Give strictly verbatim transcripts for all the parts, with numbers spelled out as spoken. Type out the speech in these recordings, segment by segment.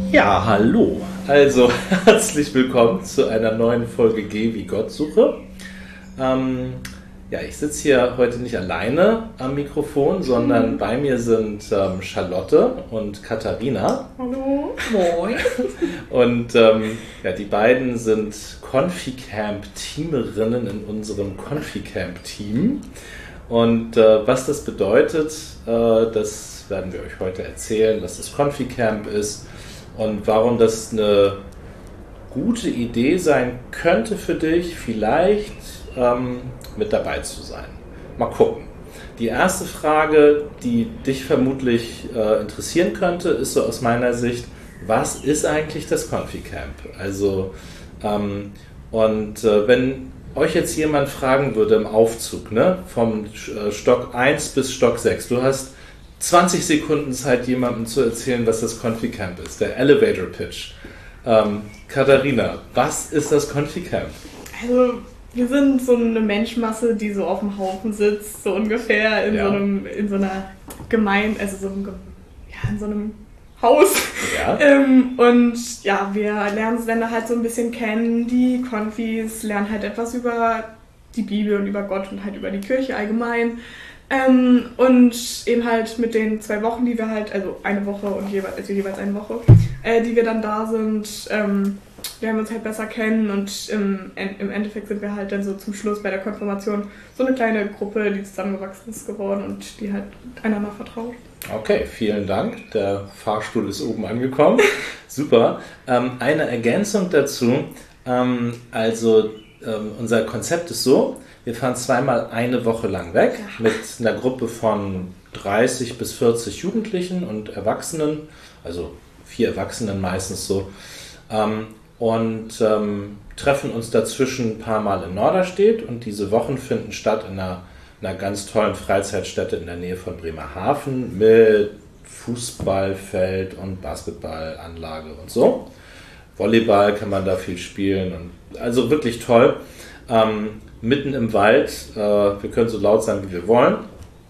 Ja, hallo. Also herzlich willkommen zu einer neuen Folge Geh wie Gott suche. Ähm, ja, ich sitze hier heute nicht alleine am Mikrofon, sondern mhm. bei mir sind ähm, Charlotte und Katharina. Hallo. Moin. Und ähm, ja, die beiden sind Conficamp-Teamerinnen in unserem Conficamp-Team. Und äh, was das bedeutet, äh, das werden wir euch heute erzählen, was das Conficamp ist und warum das eine gute Idee sein könnte für dich, vielleicht ähm, mit dabei zu sein. Mal gucken. Die erste Frage, die dich vermutlich äh, interessieren könnte, ist so aus meiner Sicht, was ist eigentlich das Conficamp? Also, ähm, und äh, wenn euch jetzt jemand fragen würde im Aufzug, ne, vom Stock eins bis Stock sechs, du hast zwanzig Sekunden Zeit, jemandem zu erzählen, was das Conficamp ist, der Elevator Pitch. Ähm, Katharina, was ist das Conficamp? Also, wir sind so eine Menschenmasse, die so auf dem Haufen sitzt, so ungefähr in, ja. so, einem, in so einer Gemeinde, also so einem, ja, in so einem Haus. Ja. ähm, und ja, wir lernen es dann halt so ein bisschen kennen, die Konfis, lernen halt etwas über die Bibel und über Gott und halt über die Kirche allgemein. Ähm, und eben halt mit den zwei Wochen, die wir halt, also eine Woche und jeweils, also jeweils eine Woche, äh, die wir dann da sind, ähm, lernen wir uns halt besser kennen und im, im Endeffekt sind wir halt dann so zum Schluss bei der Konfirmation so eine kleine Gruppe, die zusammengewachsen ist geworden und die halt einander vertraut. Okay, vielen Dank. Der Fahrstuhl ist oben angekommen. Super. Ähm, eine Ergänzung dazu. Ähm, also ähm, unser Konzept ist so, wir fahren zweimal eine Woche lang weg mit einer Gruppe von dreißig bis vierzig Jugendlichen und Erwachsenen, also vier Erwachsenen meistens so, ähm, und ähm, treffen uns dazwischen ein paar Mal in Norderstedt und diese Wochen finden statt in einer, einer ganz tollen Freizeitstätte in der Nähe von Bremerhaven mit Fußballfeld und Basketballanlage und so. Volleyball kann man da viel spielen und also wirklich toll. Ähm, mitten im Wald, äh, wir können so laut sein, wie wir wollen.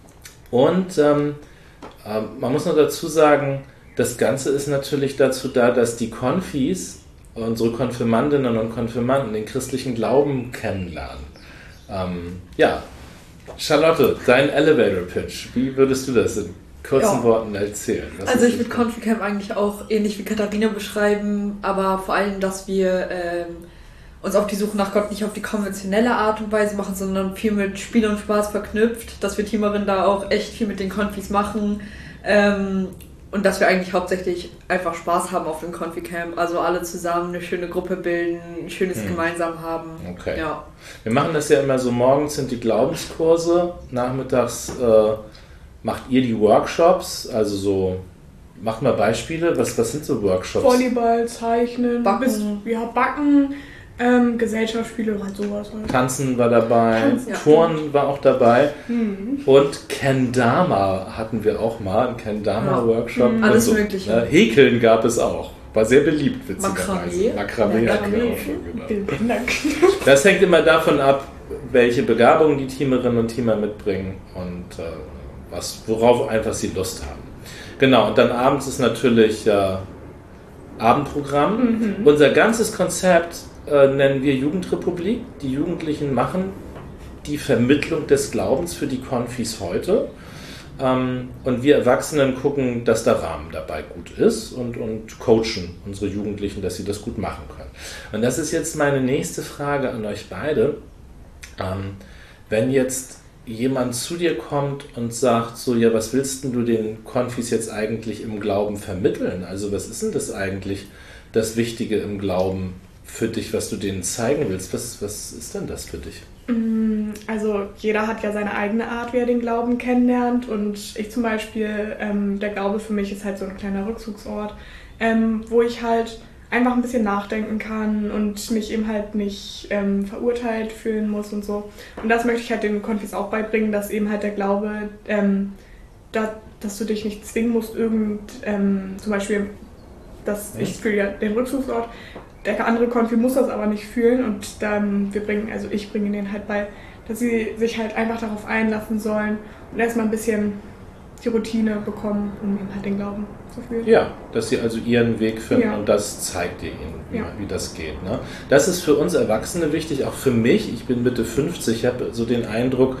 Und ähm, äh, man muss noch dazu sagen, das Ganze ist natürlich dazu da, dass die Konfis, unsere Konfirmandinnen und Konfirmanden, den christlichen Glauben kennenlernen. Ähm, ja, Charlotte, dein Elevator Pitch, wie würdest du das in kurzen ja. Worten erzählen? Was also ich würde Conficamp eigentlich auch ähnlich wie Katharina beschreiben, aber vor allem, dass wir ähm, uns auf die Suche nach Gott nicht auf die konventionelle Art und Weise machen, sondern viel mit Spiel und Spaß verknüpft, dass wir Teamerinnen da auch echt viel mit den Konfis machen ähm, und dass wir eigentlich hauptsächlich einfach Spaß haben auf dem Conficamp, also alle zusammen eine schöne Gruppe bilden, ein schönes hm. gemeinsam haben. Okay. Ja. Wir machen das ja immer so, morgens sind die Glaubenskurse, nachmittags äh, macht ihr die Workshops, also so, macht mal Beispiele, was, was sind so Workshops? Volleyball, Zeichnen, Backen, bis, ja, Backen. Ähm, Gesellschaftsspiele, halt sowas halt. Tanzen war dabei, Tanzen, ja. Turnen war auch dabei mhm. und Kendama hatten wir auch mal, einen Kendama-Workshop. Mhm. Alles so, Mögliche. Ne, Häkeln gab es auch, war sehr beliebt, witzigerweise. Makramee. Makramee ja, hatten wir auch schon, genau. Das hängt immer davon ab, welche Begabungen die Teamerinnen und Teamer mitbringen und äh, was, worauf einfach sie Lust haben. Genau, und dann abends ist natürlich äh, Abendprogramm. Mhm. Unser ganzes Konzept Äh, nennen wir Jugendrepublik. Die Jugendlichen machen die Vermittlung des Glaubens für die Konfis heute. Ähm, und wir Erwachsenen gucken, dass der Rahmen dabei gut ist und, und coachen unsere Jugendlichen, dass sie das gut machen können. Und das ist jetzt meine nächste Frage an euch beide. Ähm, wenn jetzt jemand zu dir kommt und sagt so, ja, was willst denn du den Konfis jetzt eigentlich im Glauben vermitteln? Also was ist denn das eigentlich, das Wichtige im Glauben für dich, was du denen zeigen willst? Was, was ist denn das für dich? Also jeder hat ja seine eigene Art, wie er den Glauben kennenlernt und ich zum Beispiel, ähm, der Glaube für mich ist halt so ein kleiner Rückzugsort, ähm, wo ich halt einfach ein bisschen nachdenken kann und mich eben halt nicht ähm, verurteilt fühlen muss und so. Und das möchte ich halt den Konfis auch beibringen, dass eben halt der Glaube, ähm, da, dass du dich nicht zwingen musst, irgend, ähm, zum Beispiel, dass ich fühle ja den Rückzugsort, der andere Konfi muss das aber nicht fühlen und dann, wir bringen, also ich bringe denen halt bei, dass sie sich halt einfach darauf einlassen sollen und erstmal ein bisschen die Routine bekommen, um ihnen halt den Glauben zu fühlen. Ja, dass sie also ihren Weg finden ja. und das zeigt ihr ihnen, wie, ja. wie das geht. Ne? Das ist für uns Erwachsene wichtig, auch für mich. Ich bin Mitte fünfzig, ich habe so den Eindruck,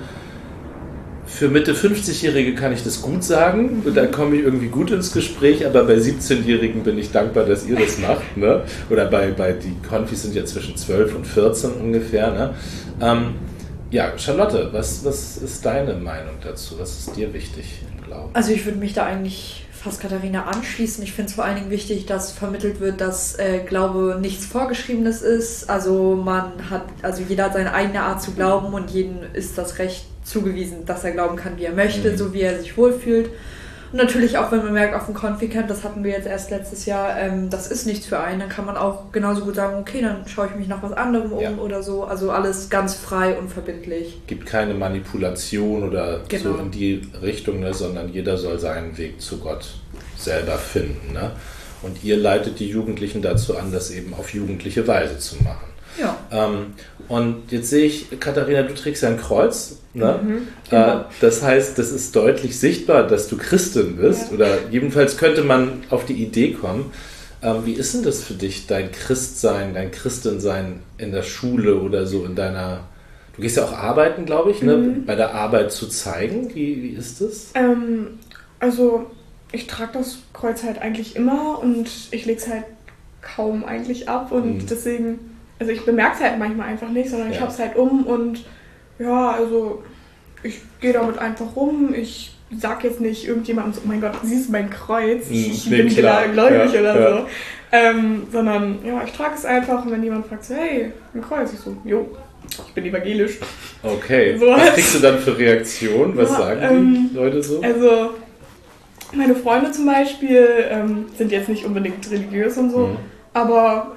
für Mitte fünfzigjährige kann ich das gut sagen, mhm. da komme ich irgendwie gut ins Gespräch, aber bei siebzehnjährigen bin ich dankbar, dass ihr das macht. Ne? Oder bei, bei die Konfis sind ja zwischen zwölf und vierzehn ungefähr. Ne? Ähm, ja, Charlotte, was, was ist deine Meinung dazu? Was ist dir wichtig im Glauben? Also ich würde mich da eigentlich fast Katharina anschließen. Ich finde es vor allen Dingen wichtig, dass vermittelt wird, dass äh, Glaube nichts Vorgeschriebenes ist. Also man hat, also jeder hat seine eigene Art zu glauben und jedem ist das Recht zugewiesen, dass er glauben kann, wie er möchte, mhm. so wie er sich wohlfühlt. Und natürlich auch, wenn man merkt, auf dem Konfi-Camp, das hatten wir jetzt erst letztes Jahr, ähm, das ist nichts für einen, dann kann man auch genauso gut sagen, okay, dann schaue ich mich nach was anderem um ja. oder so. Also alles ganz frei und verbindlich. Gibt keine Manipulation oder genau. so in die Richtung, ne, sondern jeder soll seinen Weg zu Gott selber finden. Ne? Und ihr leitet die Jugendlichen dazu an, das eben auf jugendliche Weise zu machen. Ja. Ähm, und jetzt sehe ich, Katharina, du trägst ja ein Kreuz. Ne? Mhm, genau. äh, das heißt, das ist deutlich sichtbar, dass du Christin bist. Ja. Oder jedenfalls könnte man auf die Idee kommen. Ähm, wie ist denn das für dich, dein Christsein, dein Christinsein in der Schule oder so in deiner... Du gehst ja auch arbeiten, glaube ich, ne? Mhm. Bei der Arbeit zu zeigen. Wie, wie ist das? Ähm, also ich trage das Kreuz halt eigentlich immer und ich lege es halt kaum eigentlich ab. Und mhm. deswegen... Also ich bemerke es halt manchmal einfach nicht, sondern ja. ich habe es halt um und ja, also ich gehe damit einfach rum. Ich sag jetzt nicht irgendjemandem so, oh mein Gott, siehst du mein Kreuz? Ich nee, bin klar. gläubig ja, oder ja. so. Ähm, sondern ja, ich trage es einfach und wenn jemand fragt so, hey, ein Kreuz, ich so, jo, ich bin evangelisch. Okay, so, was kriegst du dann für Reaktionen? Was ja, sagen ähm, die Leute so? Also meine Freunde zum Beispiel ähm, sind jetzt nicht unbedingt religiös und so, mhm. aber...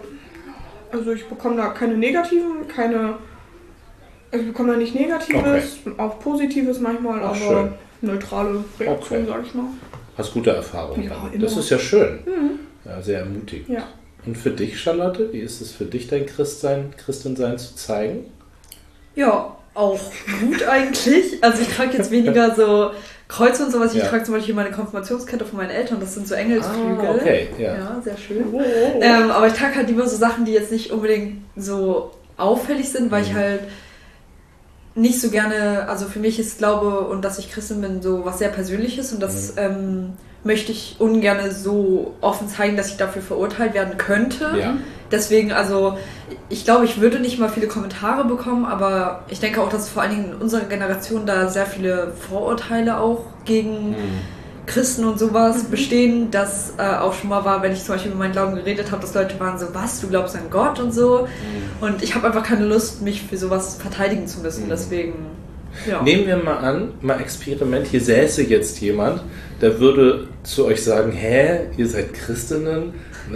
Also ich bekomme da keine negativen, keine, also ich bekomme da nicht Negatives, okay. auch Positives manchmal, Ach, aber schön. neutrale Reaktionen, okay. sag ich mal. Hast gute Erfahrungen ja, damit. Das ist ja schön. Mhm. Ja, sehr ermutigend. Ja. Und für dich, Charlotte, wie ist es für dich, dein Christsein, Christinsein zu zeigen? Ja, auch gut eigentlich. Also ich trage jetzt weniger so Kreuze und sowas. Ich ja. trage zum Beispiel meine Konfirmationskette von meinen Eltern. Das sind so Engelsflügel. Ah, okay, ja. Ja, sehr schön. Oh, oh, oh. Ähm, aber ich trage halt lieber so Sachen, die jetzt nicht unbedingt so auffällig sind, weil mhm. ich halt nicht so gerne, also für mich ist Glaube und dass ich Christin bin so was sehr Persönliches und das mhm. ähm, möchte ich ungern so offen zeigen, dass ich dafür verurteilt werden könnte. Ja. Deswegen, also ich glaube, ich würde nicht mal viele Kommentare bekommen, aber ich denke auch, dass vor allen Dingen in unserer Generation da sehr viele Vorurteile auch gegen mhm. Christen und sowas mhm. bestehen, das äh, auch schon mal war, wenn ich zum Beispiel über meinen Glauben geredet habe, dass Leute waren so, was, du glaubst an Gott und so. Mhm. Und ich habe einfach keine Lust, mich für sowas verteidigen zu müssen, mhm. deswegen... Ja. Nehmen wir mal an, mal Experiment, hier säße jetzt jemand, der würde zu euch sagen, hä, ihr seid Christinnen,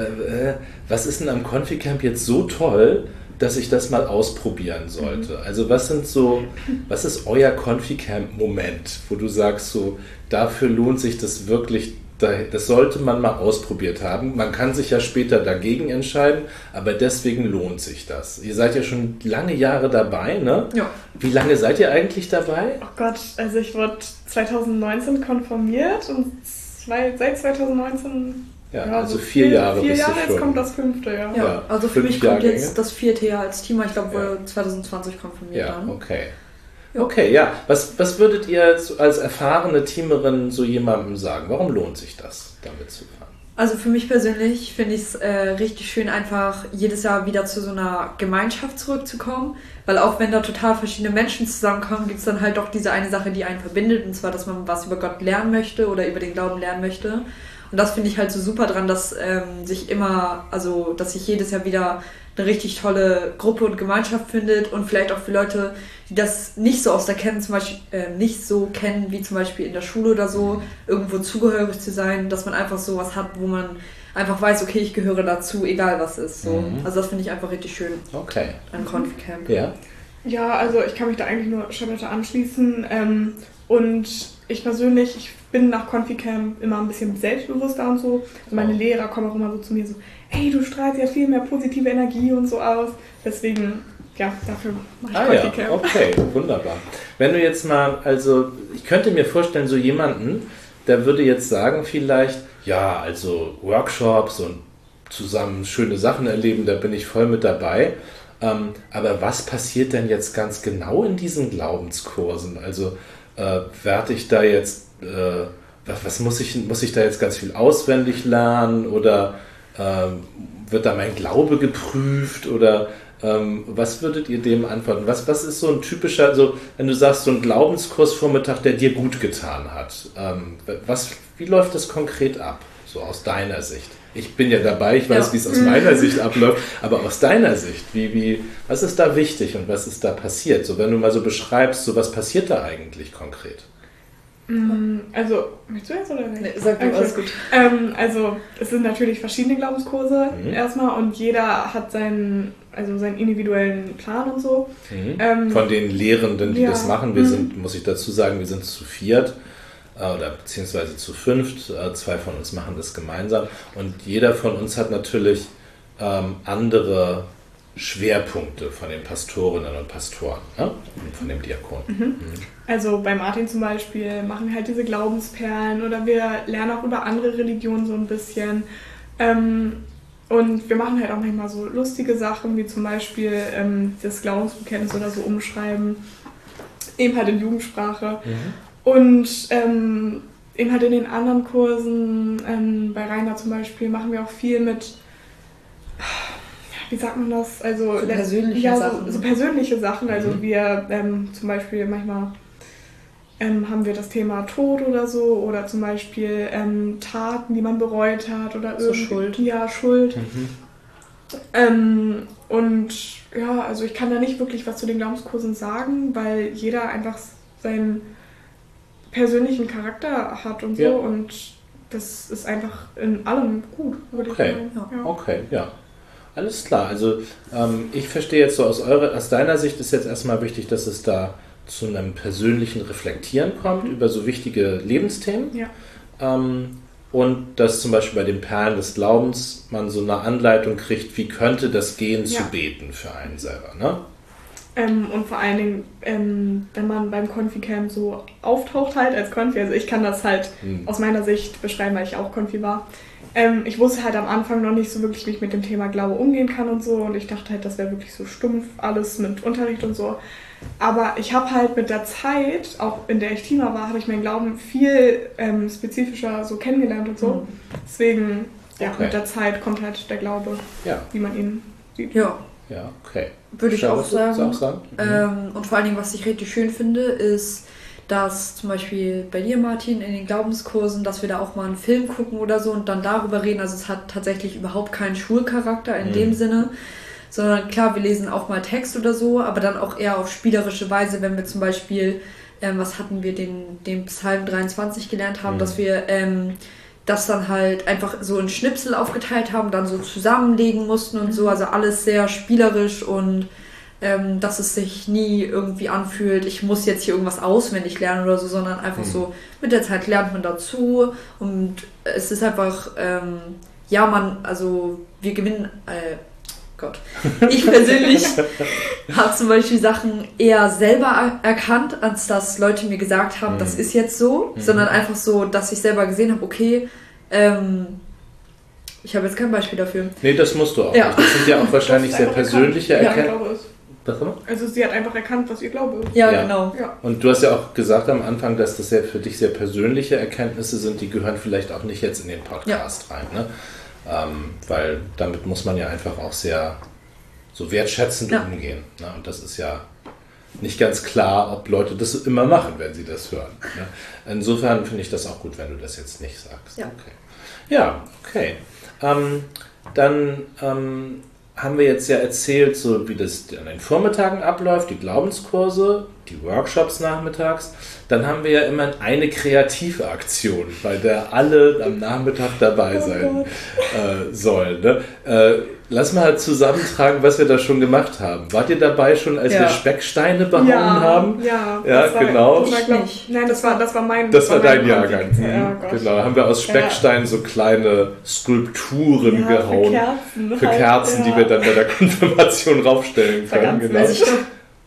was ist denn am Konfi-Camp jetzt so toll, dass ich das mal ausprobieren sollte? Also was sind so, was ist euer Konfi-Camp-Moment, wo du sagst so, dafür lohnt sich das wirklich, das sollte man mal ausprobiert haben. Man kann sich ja später dagegen entscheiden, aber deswegen lohnt sich das. Ihr seid ja schon lange Jahre dabei, ne? Ja. Wie lange seid ihr eigentlich dabei? Oh Gott, also ich wurde zwanzig neunzehn konfirmiert und zwei, seit zwanzig neunzehn... Ja, ja, also vier, vier Jahre Vier bist Jahre, du jetzt schon. kommt das fünfte, ja. Ja, ja also für mich kommt Jahrgänge. Jetzt das vierte Jahr als Team. Ich glaube, wurde ja. zwanzig zwanzig konfirmiert ja, dann. Okay. Okay, ja. Was, was würdet ihr als erfahrene Teamerin so jemandem sagen? Warum lohnt sich das, damit zu fahren? Also für mich persönlich finde ich es äh, richtig schön, einfach jedes Jahr wieder zu so einer Gemeinschaft zurückzukommen. Weil auch wenn da total verschiedene Menschen zusammenkommen, gibt es dann halt doch diese eine Sache, die einen verbindet. Und zwar, dass man was über Gott lernen möchte oder über den Glauben lernen möchte. Und das finde ich halt so super dran, dass ähm, sich immer, also dass sich jedes Jahr wieder eine richtig tolle Gruppe und Gemeinschaft findet und vielleicht auch für Leute, die das nicht so aus der kennen, zum Beispiel äh, nicht so kennen wie zum Beispiel in der Schule oder so, irgendwo zugehörig zu sein, dass man einfach sowas hat, wo man einfach weiß, okay, ich gehöre dazu, egal was ist. So. Mhm. Also das finde ich einfach richtig schön. Okay. An Konfi-Camp. Ja. Ja, also ich kann mich da eigentlich nur Charlotte anschließen. Ähm, und ich persönlich, ich bin nach Konfi-Camp immer ein bisschen selbstbewusster und so. Also meine Lehrer kommen auch immer so zu mir so, ey, du strahlst ja viel mehr positive Energie und so aus. Deswegen, ja, dafür mache ich ah, Konfi-Camp. Ja. Okay, wunderbar. Wenn du jetzt mal, also ich könnte mir vorstellen, so jemanden, der würde jetzt sagen vielleicht, ja, also Workshops und zusammen schöne Sachen erleben, da bin ich voll mit dabei. Ähm, aber was passiert denn jetzt ganz genau in diesen Glaubenskursen? Also äh, werde ich da jetzt, äh, was, was muss ich, muss ich da jetzt ganz viel auswendig lernen oder äh, wird da mein Glaube geprüft oder ähm, was würdet ihr dem antworten? Was, was ist so ein typischer, also wenn du sagst, so ein Glaubenskursvormittag, der dir gut getan hat, ähm, was, wie läuft das konkret ab, so aus deiner Sicht? Ich bin ja dabei, ich weiß, ja. wie es aus meiner Sicht abläuft, aber aus deiner Sicht, wie, wie, was ist da wichtig und was ist da passiert? So, wenn du mal so beschreibst, so was passiert da eigentlich konkret? Also, möchtest du jetzt oder nicht? Nee, sag du, okay. Alles gut. Ähm, also, es sind natürlich verschiedene Glaubenskurse mhm. erstmal und jeder hat seinen, also seinen individuellen Plan und so. Mhm. Ähm, Von den Lehrenden, die ja. das machen, wir mhm. sind, muss ich dazu sagen, wir sind zu viert. Oder beziehungsweise zu fünft, zwei von uns machen das gemeinsam und jeder von uns hat natürlich ähm, andere Schwerpunkte von den Pastorinnen und Pastoren, ne? Und von dem Diakon. Mhm. Mhm. Also bei Martin zum Beispiel machen wir halt diese Glaubensperlen oder wir lernen auch über andere Religionen so ein bisschen ähm, und wir machen halt auch manchmal so lustige Sachen, wie zum Beispiel ähm, das Glaubensbekenntnis oder so umschreiben, eben halt in Jugendsprache. Mhm. Und ähm, eben halt in den anderen Kursen, ähm, bei Rainer zum Beispiel, machen wir auch viel mit, wie sagt man das? Also so persönliche ja, Sachen. So, so persönliche Sachen. Also mhm. wir ähm, zum Beispiel manchmal ähm, haben wir das Thema Tod oder so oder zum Beispiel ähm, Taten, die man bereut hat oder so Schuld. Ja, Schuld. Mhm. Ähm, und ja, also ich kann da nicht wirklich was zu den Glaubenskursen sagen, weil jeder einfach seinen persönlichen Charakter hat und so ja. und das ist einfach in allem gut, würde okay. ich sagen. Ja. Okay, ja. Alles klar. Also ähm, ich verstehe jetzt so aus eurer, aus deiner Sicht ist jetzt erstmal wichtig, dass es da zu einem persönlichen Reflektieren kommt mhm. über so wichtige Lebensthemen. Ja. Ähm, und dass zum Beispiel bei den Perlen des Glaubens man so eine Anleitung kriegt, wie könnte das gehen, ja. zu beten für einen selber, ne? Ähm, und vor allen Dingen, ähm, wenn man beim Konfi-Camp so auftaucht halt als Konfi, also ich kann das halt hm. aus meiner Sicht beschreiben, weil ich auch Konfi war. Ähm, ich wusste halt am Anfang noch nicht so wirklich, wie ich mit dem Thema Glaube umgehen kann und so und ich dachte halt, das wäre wirklich so stumpf alles mit Unterricht und so. Aber ich habe halt mit der Zeit, auch in der ich Teamer war, habe ich meinen Glauben viel ähm, spezifischer so kennengelernt und so. Hm. Deswegen, ja, okay. mit der Zeit kommt halt der Glaube, ja. wie man ihn sieht. Ja. Ja, okay. Würde ich auch sagen. Auch sagen? Mhm. Ähm, und vor allen Dingen, was ich richtig schön finde, ist, dass zum Beispiel bei dir, Martin, in den Glaubenskursen, dass wir da auch mal einen Film gucken oder so und dann darüber reden. Also es hat tatsächlich überhaupt keinen Schulcharakter in mhm. dem Sinne, sondern klar, wir lesen auch mal Text oder so, aber dann auch eher auf spielerische Weise, wenn wir zum Beispiel, ähm, was hatten wir, den, den Psalm dreiundzwanzig gelernt haben, mhm. dass wir ähm, das dann halt einfach so in Schnipsel aufgeteilt haben, dann so zusammenlegen mussten und so, also alles sehr spielerisch und ähm, dass es sich nie irgendwie anfühlt, ich muss jetzt hier irgendwas auswendig lernen oder so, sondern einfach mhm. so, mit der Zeit lernt man dazu und es ist einfach, ähm, ja man, also wir gewinnen, äh, Gott, ich persönlich habe zum Beispiel Sachen eher selber erkannt, als dass Leute mir gesagt haben, mhm. das ist jetzt so, mhm. sondern einfach so, dass ich selber gesehen habe, okay, ähm, ich habe jetzt kein Beispiel dafür. Nee, das musst du auch ja. nicht. Das sind ja auch wahrscheinlich sehr persönliche Erkenntnisse. Ja, also sie hat einfach erkannt, was ihr Glaube ist. Ja, ja. genau. Ja. Und du hast ja auch gesagt am Anfang, dass das ja für dich sehr persönliche Erkenntnisse sind, die gehören vielleicht auch nicht jetzt in den Podcast ja. rein, ne? Ähm, weil damit muss man ja einfach auch sehr so wertschätzend ja. umgehen. Ne? Und das ist ja nicht ganz klar, ob Leute das immer machen, wenn sie das hören. Ne? Insofern finde ich das auch gut, wenn du das jetzt nicht sagst. Ja, okay. Ja, okay. Ähm, dann ähm, haben wir jetzt ja erzählt, so wie das an den Vormittagen abläuft, die Glaubenskurse, die Workshops nachmittags. Dann haben wir ja immer eine kreative Aktion, bei der alle am Nachmittag dabei sein oh äh, sollen. Ne? Äh, lass mal zusammentragen, was wir da schon gemacht haben. Wart ihr dabei schon, als ja. wir Specksteine behauen ja, haben? Ja, ja das war, genau. Das war, glaub, nein, das war, das war mein Das war, war dein mein Jahrgang. Mhm. Ja, genau, haben wir aus Speckstein ja. so kleine Skulpturen ja, gehauen. Für Kerzen, für Kerzen halt, die wir dann bei der Konfirmation raufstellen können. Genau. Also ich glaub,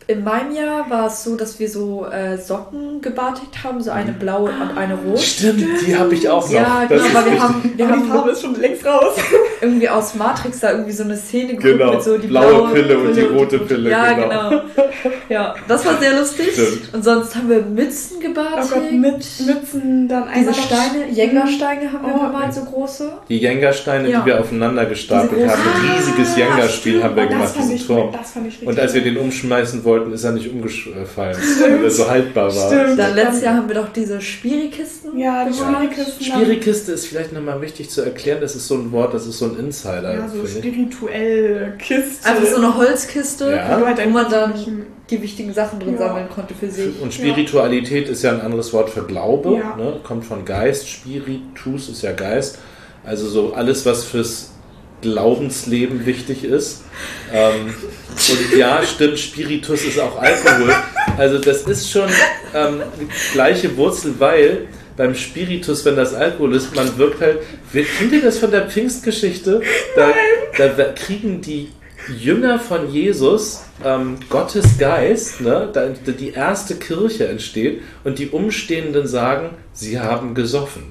in meinem Jahr war es so, dass wir so äh, Socken gebartigt haben, so eine blaue und eine rot. Stimmt, die habe ich auch noch. Ja, genau, aber wir haben, wir haben die Farbe ist schon längst raus. irgendwie aus Matrix da irgendwie so eine Szene geguckt genau. mit so die blaue, blaue Pille, Pille und die rote und Pille. Ja, genau. genau. Ja, das war sehr lustig. Stimmt. Und sonst haben wir Mützen gebartigt. Oh Gott, mit Mützen, dann Diese einmal Steine, Jenga-Steine haben wir Oh, mal so große. Die Jenga-Steine, Ja. die wir aufeinander gestapelt Diese haben. Ein riesiges Ah, Jenga-Spiel stimmt. haben wir Oh, das gemacht, fand diesen ich- Turm. das fand ich richtig Und als wir gut. den umschmeißen wollten, ist er nicht umgefallen, weil er so haltbar war. Stimmt. Dann letztes Jahr haben wir doch diese Spirikisten. Ja, die gemacht. Spirikisten. Spirikiste ist vielleicht nochmal wichtig zu erklären, das ist so ein Wort, das ist so ein Insider. Ja, so finde ich. spirituell Kiste. Einfach so eine Holzkiste, Ja. Wo halt wo man einfach dann so ein- die wichtigen Sachen drin Ja. sammeln konnte für sich. Und Spiritualität ist ja ein anderes Wort für Glaube, Ja. ne? Kommt von Geist, Spiritus ist ja Geist, also so alles, was fürs Glaubensleben wichtig ist. Ähm, und ja, stimmt, Spiritus ist auch Alkohol. Also das ist schon ähm, die gleiche Wurzel, weil beim Spiritus, wenn das Alkohol ist, man wirkt halt... Kennt ihr das von der Pfingstgeschichte? Da, da kriegen die Jünger von Jesus, ähm, Gottes Geist, ne, da die erste Kirche entsteht und die Umstehenden sagen, sie haben gesoffen.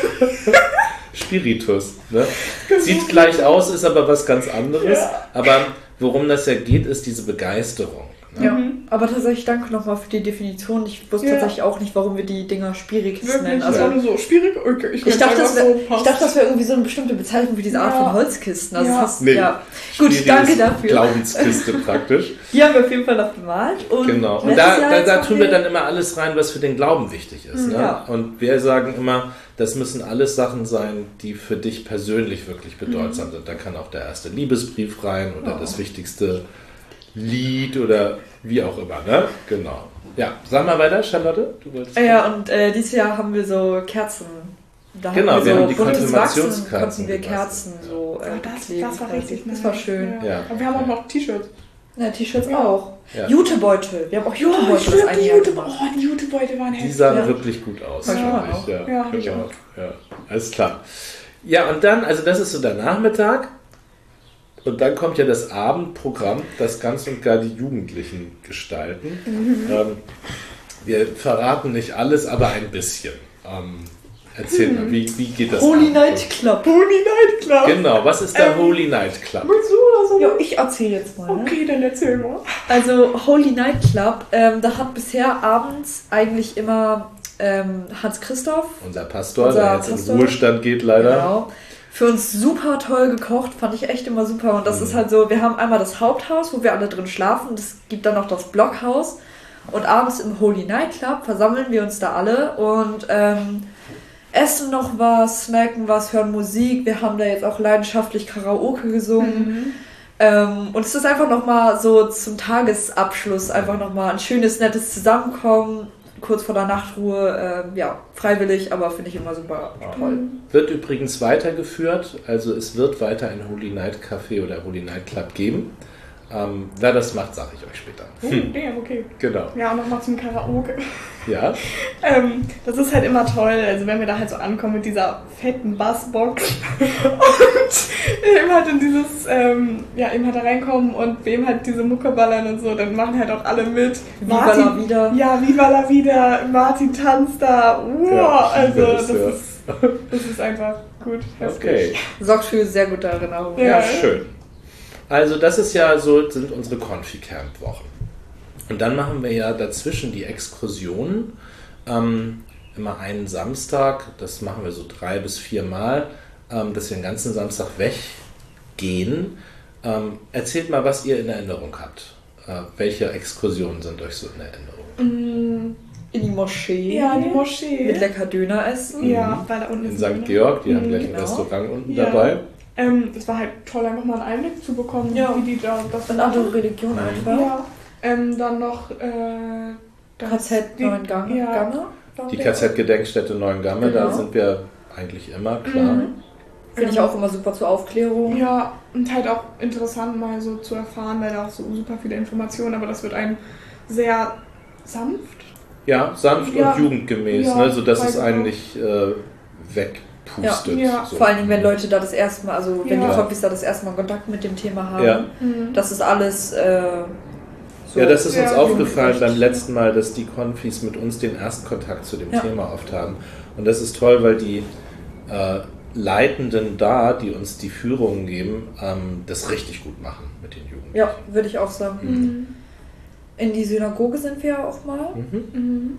Spiritus. Ne? Sieht gleich aus, ist aber was ganz anderes. Ja. Aber worum das ja geht, ist diese Begeisterung. Ne? Ja, aber tatsächlich danke nochmal für die Definition. Ich wusste Ja. tatsächlich auch nicht, warum wir die Dinger Spirikisten Wirklich, nennen. das Also, war nur so schwierig. Okay, ich ich, dachte, das das wär, so ich passt. dachte, das wäre irgendwie so eine bestimmte Bezeichnung für diese Art Ja. von Holzkisten. Also Ja. das ist, Nee. ja. Gut, Spiri danke ist dafür. Glaubenskiste praktisch. Die haben wir auf jeden Fall noch bemalt. Und Genau. Und letztes da, Jahr da, jetzt da haben tun wir dann immer alles rein, was für den Glauben wichtig ist. Ne? Ja. Und wir sagen immer, das müssen alles Sachen sein, die für dich persönlich wirklich bedeutsam sind. Da kann auch der erste Liebesbrief rein oder Oh. das wichtigste Lied oder wie auch immer. Ne? Genau. Ja, sag mal weiter, Charlotte. Du wolltest Ja, und äh, dieses Jahr haben wir so Kerzen. Da Genau, hatten wir so haben die buntes Wachsen, Konfirmationskerzen konnten wir gebastelt. Kerzen so äh, Oh, das, kleben das war quasi. richtig Das nice. war schön. Ja. Ja. Aber wir haben auch noch T-Shirts. Ja, T-Shirts Ja. auch. Ja. Jutebeutel. Wir haben auch Jutebeutel das stimmt, eine die Jahr Jute, gemacht. oh, die Jutebeutel waren Die heftig. sahen Ja. wirklich gut aus, Ja. finde ich. Ja, Ja, hab ich genau. auch. Ja, alles klar. Ja, und dann, also das ist so der Nachmittag. Und dann kommt ja das Abendprogramm, das ganz und gar die Jugendlichen gestalten. Mhm. Ähm, wir verraten nicht alles, aber ein bisschen. Ähm, erzähl Mhm. mal, wie, wie geht das Holy ab? Night Club. Holy Night Club. Genau, was ist der Ähm, Holy Night Club? Willst du oder so? Ja, ich erzähle jetzt mal. Ne? Okay, dann erzähl mal. Also Holy Night Club, ähm, da hat bisher abends eigentlich immer ähm, Hans Christoph, Unser Pastor, Unser der jetzt Pastor. in Ruhestand geht leider. genau, für uns super toll gekocht, fand ich echt immer super. Und das Mhm. ist halt so, wir haben einmal das Haupthaus, wo wir alle drin schlafen. Es gibt dann noch das Blockhaus. Und abends im Holy Night Club versammeln wir uns da alle und ähm, essen noch was, snacken was, hören Musik. Wir haben da jetzt auch leidenschaftlich Karaoke gesungen. Ähm, und es ist einfach nochmal so zum Tagesabschluss einfach nochmal ein schönes, nettes Zusammenkommen, kurz vor der Nachtruhe. Ähm, ja, freiwillig, aber finde ich immer super toll. Wird übrigens weitergeführt, also es wird weiter ein Holy Night Café oder Holy Night Club geben. Ähm, wer das macht, sage ich euch später. Oh, damn, okay. Genau. Ja, und nochmal zum Karaoke. Ja, Ähm, das ist halt immer toll, also wenn wir da halt so ankommen mit dieser fetten Bassbox und eben halt in dieses, ähm, ja, eben halt da reinkommen und wir eben halt diese Mucke ballern und so, dann machen halt auch alle mit. Viva la vida. Ja, Viva la vida, Martin tanzt da, wow, Ja, ich also liebe das, es, ja. ist, das ist einfach gut. heftig. okay. Sorgt für sehr gute Erinnerungen. Ja. Ja, schön. Also das ist ja so, sind unsere Konfi-Camp-Wochen. Und dann machen wir ja dazwischen die Exkursionen. Ähm, immer einen Samstag, das machen wir so drei bis vier Mal, ähm, dass wir den ganzen Samstag weggehen. Ähm, erzählt mal, was ihr in Erinnerung habt. Äh, welche Exkursionen sind euch so in Erinnerung? Mm, In die Moschee. Ja, die Moschee. Mit lecker Döner essen. Ja, weil da unten In ist Sankt Georg, die haben gleich ein Genau. Restaurant unten Ja. dabei. Ähm, es war halt toll, einfach mal einen Einblick zu bekommen, Ja. wie die da das Und andere Religionen einfach. Ja, ähm, dann noch äh, das- K Z die- Neuengamme. Ja, Gamme. Die K Z-Gedenkstätte Neuengamme, da Genau. sind wir eigentlich immer, klar. Mhm. Finde ich auch immer super zur Aufklärung. Ja, und halt auch interessant mal so zu erfahren, weil da auch so super viele Informationen, aber das wird einem sehr sanft. Ja, sanft Ja. und jugendgemäß, Ja, ne, sodass es weiß einen auch. nicht äh, wegpustet. Ja. Ja. So. Vor allen Dingen, wenn Leute da das erste Mal, also wenn Ja. die Profis da das erste Mal Kontakt mit dem Thema haben, Ja. Mhm. das ist alles äh, So. Ja, das ist uns ja, aufgefallen beim letzten Mal, dass die Konfis mit uns den Erstkontakt zu dem ja. Thema oft haben. Und das ist toll, weil die äh, Leitenden da, die uns die Führungen geben, ähm, das richtig gut machen mit den Jugendlichen. Ja, würde ich auch sagen. Mhm. In die Synagoge sind wir ja auch mal. Mhm. Mhm.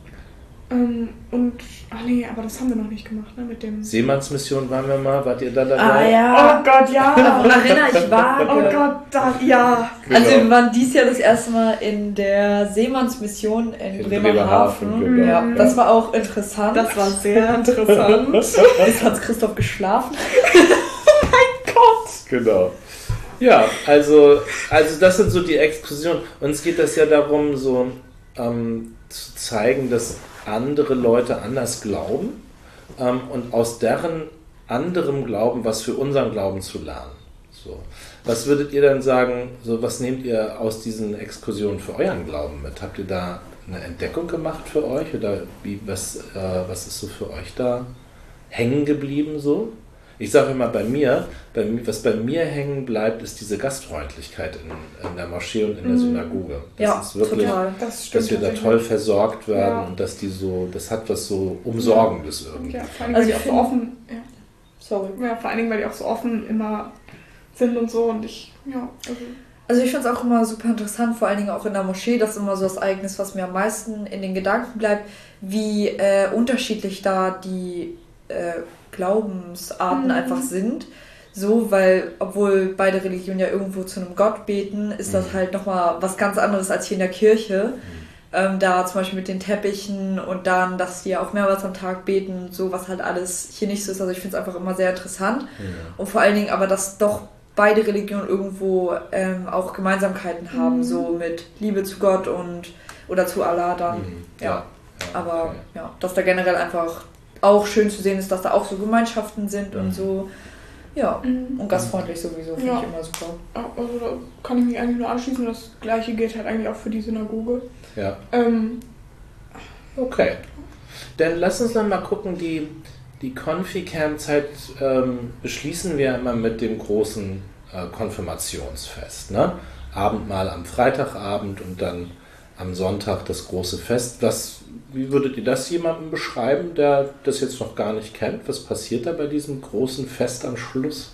Ähm, und, ach nee, aber das haben wir noch nicht gemacht, ne, mit dem... Seemannsmission waren wir mal, wart ihr da dabei? Ah ja. Oh Gott, ja. Davon erinnere ich vage. Oh Gott, da, ja. Genau. Also wir waren dieses Jahr das erste Mal in der Seemannsmission in, in Bremerhaven. Bremerhaven genau. Ja, das war auch interessant. Das war sehr interessant. Jetzt hat Christoph geschlafen. Oh mein Gott. Genau. Ja, also, also das sind so die Exkursionen. Uns geht das ja darum, so ähm, zu zeigen, dass andere Leute anders glauben ähm, und aus deren anderem Glauben was für unseren Glauben zu lernen. So. Was würdet ihr dann sagen, so, was nehmt ihr aus diesen Exkursionen für euren Glauben mit? Habt ihr da eine Entdeckung gemacht für euch oder wie, was, äh, was ist so für euch da hängen geblieben so? Ich sage immer bei mir, bei, was bei mir hängen bleibt, ist diese Gastfreundlichkeit in, in der Moschee und in der Synagoge. Das ja, ist wirklich, total. Das stimmt, dass wir da toll versorgt werden ja. und dass die so, das hat was so Umsorgendes irgendwie. Ja, vor allem, weil die auch so offen, ja. Sorry. Ja, vor allen Dingen, weil die auch so offen immer sind und so und ich, ja. Also, also ich finde es auch immer super interessant, vor allen Dingen auch in der Moschee, das ist immer so das Ereignis, was mir am meisten in den Gedanken bleibt, wie äh, unterschiedlich da die äh, Glaubensarten mhm. einfach sind. So, weil, obwohl beide Religionen ja irgendwo zu einem Gott beten, ist das halt nochmal was ganz anderes als hier in der Kirche. Mhm. Ähm, da zum Beispiel mit den Teppichen und dann, dass die ja auch mehrmals am Tag beten, so was halt alles hier nicht so ist. Also ich finde es einfach immer sehr interessant. Ja. Und vor allen Dingen aber, dass doch beide Religionen irgendwo ähm, auch Gemeinsamkeiten mhm. haben, so mit Liebe zu Gott und oder zu Allah dann. Mhm. Ja. ja. ja. Aber okay. ja, dass da generell einfach auch schön zu sehen ist, dass da auch so Gemeinschaften sind mhm. und so, ja, mhm. und gastfreundlich sowieso, finde ja. ich immer super. Also da kann ich mich eigentlich nur anschließen, das Gleiche gilt halt eigentlich auch für die Synagoge. Ja. Ähm, okay. Dann lass uns dann mal gucken, die, die Konfi-Camp-Zeit ähm, beschließen wir immer mit dem großen äh, Konfirmationsfest, ne? Abendmahl am Freitagabend und dann am Sonntag das große Fest. Was, wie würdet ihr das jemandem beschreiben, der das jetzt noch gar nicht kennt? Was passiert da bei diesem großen Fest am Schluss?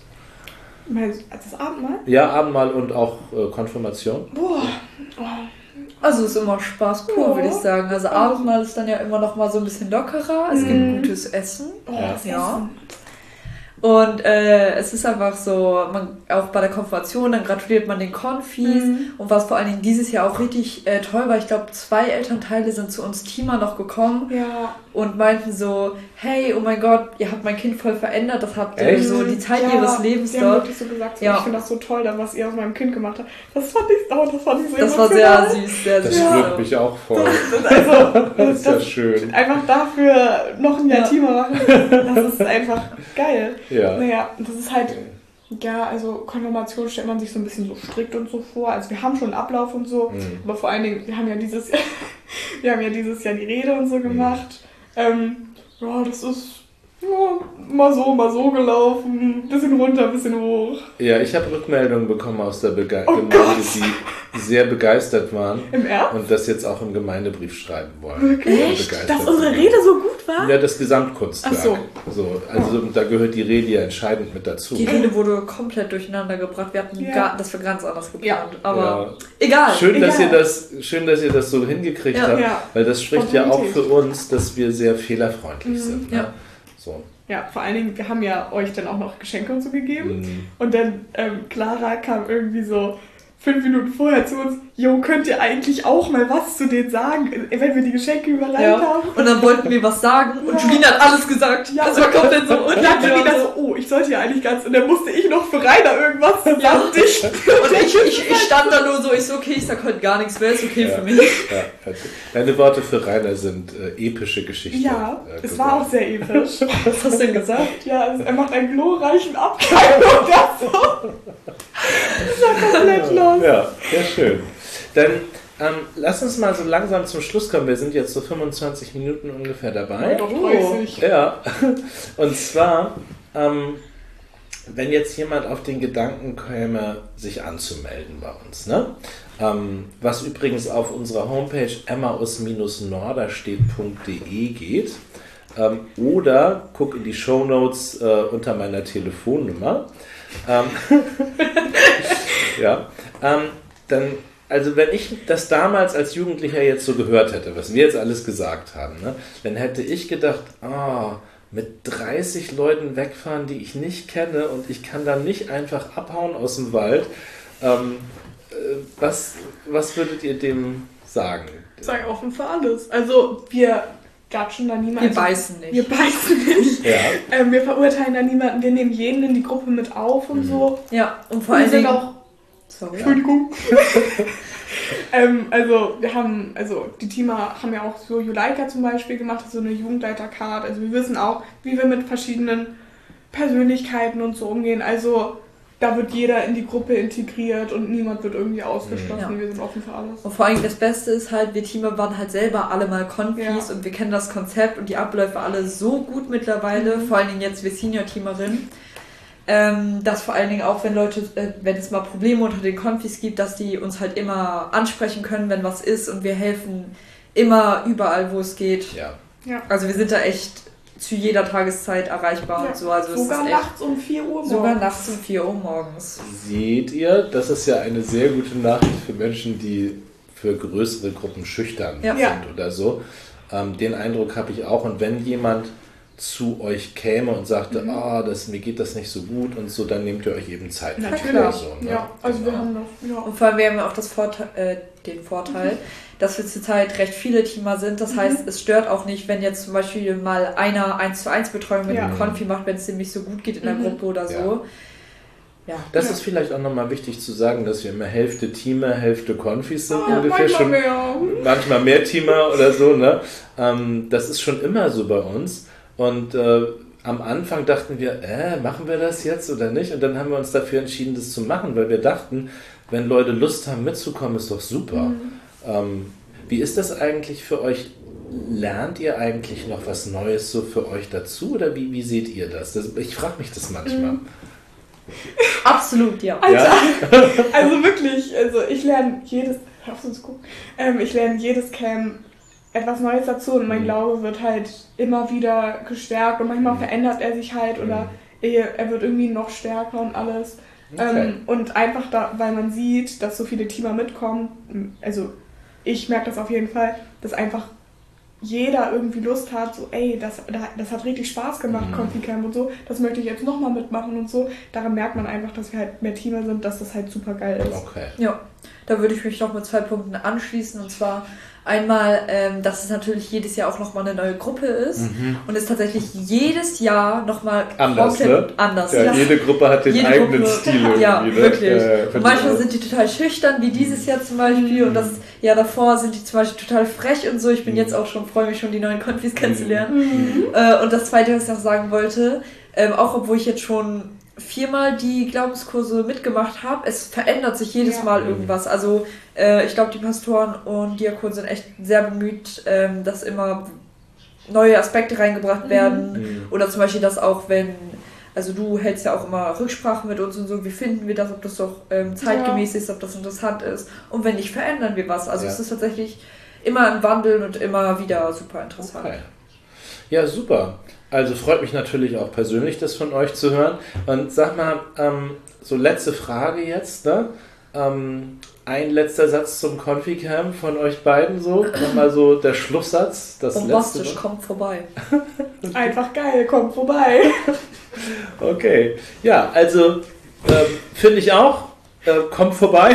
Das Abendmahl? Ja, Abendmahl und auch äh, Konfirmation. Boah. Oh. Also ist immer Spaß pur, ja. würde ich sagen. Also Abendmahl ist dann ja immer noch mal so ein bisschen lockerer. Es mhm. gibt gutes Essen. Oh, ja. Das ja. Essen. Und äh, es ist einfach so, man auch bei der Konfirmation, dann gratuliert man den Konfis. Mhm. Und was vor allen Dingen dieses Jahr auch richtig äh, toll war, ich glaube, zwei Elternteile sind zu uns Teamer noch gekommen ja. und meinten so, hey, oh mein Gott, ihr habt mein Kind voll verändert, das habt ihr so die Zeit ja, ihres Lebens die dort. Haben wirklich so gesagt, so, ja. ich finde das so toll, was ihr aus meinem Kind gemacht habt. Das fand ich, oh, das fand ich so Das emotional. War sehr süß, sehr das süß. Das freut mich auch voll. Das, das, also, das ist ja schön. Einfach dafür noch ein Jahr ja. Teamer machen, das ist einfach geil. Ja. Naja, das ist halt, ja, also Konfirmation stellt man sich so ein bisschen so strikt und so vor. Also wir haben schon einen Ablauf und so, mhm. aber vor allen Dingen, wir haben ja dieses Jahr, wir haben ja dieses Jahr die Rede und so gemacht. Mhm. Ähm, ja, das ist ja, mal so, mal so gelaufen, bisschen runter, bisschen hoch. Ja, ich habe Rückmeldungen bekommen aus der Bege- oh Gemeinde, Gott. die sehr begeistert waren. Im Ernst? Und das jetzt auch im Gemeindebrief schreiben wollen. Wirklich? Dass unsere Rede so gut war? Ja, das Gesamtkunstwerk. Ach so. So, also oh. da gehört die Rede ja entscheidend mit dazu. Die Rede wurde komplett durcheinander gebracht. Wir hatten ja. gar, das war ganz anders geplant. Ja. Aber ja. egal. Schön, egal. Dass ihr das, schön, dass ihr das so hingekriegt ja. habt, ja. weil das spricht ja auch für uns, dass wir sehr fehlerfreundlich mhm. sind. Ne? Ja. So. Ja, vor allen Dingen, wir haben ja euch dann auch noch Geschenke und so gegeben. Mhm. Und dann, ähm, Clara kam irgendwie so fünf Minuten vorher zu uns, jo, könnt ihr eigentlich auch mal was zu denen sagen, wenn wir die Geschenke überreicht ja. haben? Und dann wollten wir was sagen und ja. Julina hat alles gesagt. Ja, das war komplett so. Und dann Julina so, oh, ich sollte ja eigentlich ganz, und dann musste ich noch für Rainer irgendwas zusammen ja. Und ich, ich, ich stand da nur so, ich so, okay, ich sag heute gar nichts mehr, ist okay ja. für mich. Ja. Deine Worte für Rainer sind äh, epische Geschichten. Ja, äh, es war auch sehr episch. Was hast du denn gesagt? Ja, also er macht einen glorreichen Abgang oder so. Das war komplett los. Ja, sehr schön. Dann ähm, lass uns mal so langsam zum Schluss kommen. Wir sind jetzt so fünfundzwanzig Minuten ungefähr dabei. Doch dreißig. Ja, und zwar, ähm, wenn jetzt jemand auf den Gedanken käme, sich anzumelden bei uns, ne? Ähm, was übrigens auf unserer Homepage emmaus norderstedt punkt de geht. Ähm, oder guck in die Shownotes äh, unter meiner Telefonnummer. Ähm, ja, ähm, dann, also wenn ich das damals als Jugendlicher jetzt so gehört hätte, was wir jetzt alles gesagt haben, ne, dann hätte ich gedacht, ah, mit dreißig Leuten wegfahren, die ich nicht kenne und ich kann dann nicht einfach abhauen aus dem Wald. Ähm, äh, was, was würdet ihr dem sagen? Sei offen für alles. Also wir gatschen da niemanden. Wir beißen nicht. Wir beißen nicht. Ja. Ähm, wir verurteilen da niemanden. Wir nehmen jeden in die Gruppe mit auf und mhm. so. Ja, und vor allen Dingen auch... Sorry. Entschuldigung. ähm, also wir haben, also die Teamer haben ja auch so Juleika zum Beispiel gemacht, so eine Jugendleiter-Card. Also wir wissen auch, wie wir mit verschiedenen Persönlichkeiten und so umgehen. Also da wird jeder in die Gruppe integriert und niemand wird irgendwie ausgeschlossen. Ja. Wir sind offen für alles. Und vor allem das Beste ist halt, wir Teamer waren halt selber alle mal Konfis ja. und wir kennen das Konzept und die Abläufe alle so gut mittlerweile, mhm. vor allen Dingen jetzt wir Senior-Teamerinnen, ähm, dass vor allen Dingen auch, wenn Leute, äh, wenn es mal Probleme unter den Konfis gibt, dass die uns halt immer ansprechen können, wenn was ist und wir helfen immer überall, wo es geht. Ja. Ja. Also wir sind da echt zu jeder Tageszeit erreichbar ja. und so. Also sogar es ist nachts echt, um vier Uhr morgens. Sogar nachts um vier Uhr morgens. Seht ihr, das ist ja eine sehr gute Nachricht für Menschen, die für größere Gruppen schüchtern ja. sind oder so. Ähm, den Eindruck habe ich auch. Und wenn jemand zu euch käme und sagte, mhm. ah, das, mir geht das nicht so gut und so, dann nehmt ihr euch eben Zeit. Natürlich. So, ne? Ja, also genau. wir haben das. Ja. Und vor allem, wir haben ja auch das Vorteil, äh, den Vorteil, mhm. dass wir zurzeit recht viele Teamer sind. Das mhm. heißt, es stört auch nicht, wenn jetzt zum Beispiel mal einer eins zu eins Betreuung mit ja. einem Konfi macht, wenn es dem nicht so gut geht in der mhm. Gruppe oder so. Ja. Ja. Das ja. ist vielleicht auch nochmal wichtig zu sagen, dass wir immer Hälfte Teamer, Hälfte Konfis sind. Oh, ungefähr manchmal schon, mehr. Manchmal mehr Teamer oder so. Ne? Ähm, das ist schon immer so bei uns. Und äh, am Anfang dachten wir, äh, machen wir das jetzt oder nicht? Und dann haben wir uns dafür entschieden, das zu machen, weil wir dachten, wenn Leute Lust haben mitzukommen, ist doch super. Mhm. Ähm, wie ist das eigentlich für euch? Lernt ihr eigentlich noch was Neues so für euch dazu oder wie, wie seht ihr das? das ich frage mich das manchmal. Mhm. Absolut, ja. Alter, ja. Also wirklich, also ich lerne jedes, hör auf uns gucken, ähm, ich lerne jedes Camp etwas Neues dazu und mein mhm. Glaube wird halt immer wieder gestärkt und manchmal mhm. verändert er sich halt oder mhm. er, er wird irgendwie noch stärker und alles. Okay. Ähm, und einfach da, weil man sieht, dass so viele Teamer mitkommen, also ich merke das auf jeden Fall, dass einfach jeder irgendwie Lust hat, so ey, das, das hat richtig Spaß gemacht, mhm. Konfi-Camp und so, das möchte ich jetzt nochmal mitmachen und so. Daran merkt man einfach, dass wir halt mehr Teamer sind, dass das halt super geil ist. Okay. Ja, da würde ich mich noch mit zwei Punkten anschließen und zwar einmal, ähm, dass es natürlich jedes Jahr auch nochmal eine neue Gruppe ist mhm. und es tatsächlich jedes Jahr nochmal anders, komplett ne? anders. Ja, Ja. jede Gruppe hat den jede eigenen Gruppe, Stil. Ja, ne? wirklich. Äh, und manchmal sind die total schüchtern, wie dieses Jahr zum Beispiel. Mhm. Und das Jahr davor sind die zum Beispiel total frech und so. Ich bin mhm. jetzt auch schon, freue mich schon, die neuen Konfis kennenzulernen. Mhm. Äh, und das Zweite, was ich noch sagen wollte, ähm, auch obwohl ich jetzt schon viermal die Glaubenskurse mitgemacht habe, es verändert sich jedes ja. Mal irgendwas. Also äh, ich glaube, die Pastoren und Diakonen sind echt sehr bemüht, ähm, dass immer neue Aspekte reingebracht werden. Mhm. Oder zum Beispiel, dass auch wenn, also du hältst ja auch immer Rücksprache mit uns und so, wie finden wir das, ob das doch ähm, zeitgemäß ja. ist, ob das interessant ist. Und wenn nicht, verändern wir was. Also ja. es ist tatsächlich immer im Wandel und immer wieder super interessant. Okay. Ja, super. Also freut mich natürlich auch persönlich, das von euch zu hören. Und sag mal, ähm, so letzte Frage jetzt, ne? Ähm, ein letzter Satz zum Konfi-Camp von euch beiden so. Nochmal so der Schlusssatz. Das Bombastisch, letzte kommt vorbei. Einfach geil, kommt vorbei. Okay. Ja, also ähm, finde ich auch. Äh, kommt vorbei.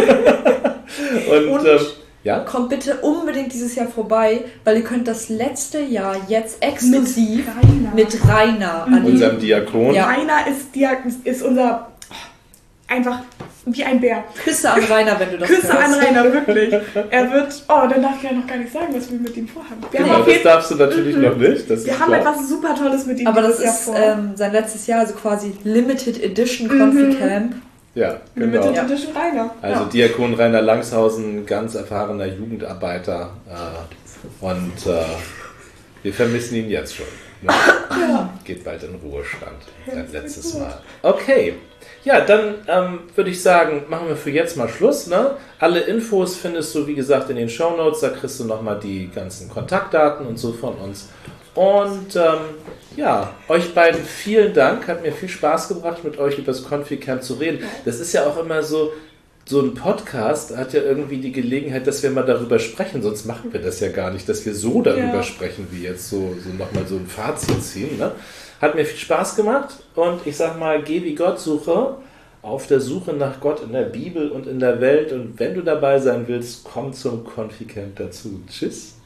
Und, Und ähm, ja? kommt bitte unbedingt dieses Jahr vorbei, weil ihr könnt das letzte Jahr jetzt exklusiv mit Rainer, mit Rainer mhm. erleben. Unserem Diakon. Ja. Rainer ist, Diakon, ist unser, einfach wie ein Bär. Küsse an Rainer, wenn du das Küsse hörst. an Rainer, wirklich. Er wird, oh, dann darf ich ja noch gar nicht sagen, was wir mit ihm vorhaben. Wir genau, haben das darfst du natürlich mhm. noch nicht. Das wir ist haben klar. etwas super Tolles mit ihm Aber das Jahr ist vor. ähm, sein letztes Jahr, also quasi Limited Edition Konfi Mhm. Camp. Ja, genau. Limited ja. Edition Rainer. Also ja. Diakon Rainer Langshausen, ganz erfahrener Jugendarbeiter. Äh, und äh, wir vermissen ihn jetzt schon. Ne? Ja. geht bald in Ruhestand. Sein letztes Mal. Okay. Ja, dann ähm, würde ich sagen, machen wir für jetzt mal Schluss. Ne? Alle Infos findest du, wie gesagt, in den Shownotes. Da kriegst du nochmal die ganzen Kontaktdaten und so von uns. Und ähm, ja, euch beiden vielen Dank. Hat mir viel Spaß gebracht, mit euch über das Confi-Camp zu reden. Das ist ja auch immer so, so ein Podcast hat ja irgendwie die Gelegenheit, dass wir mal darüber sprechen. Sonst machen wir das ja gar nicht, dass wir so darüber ja. sprechen, wie jetzt so, so nochmal so ein Fazit ziehen. Ne? Hat mir viel Spaß gemacht und ich sag mal, geh wie Gott suche, auf der Suche nach Gott in der Bibel und in der Welt. Und wenn du dabei sein willst, komm zum Confi-Camp dazu. Tschüss.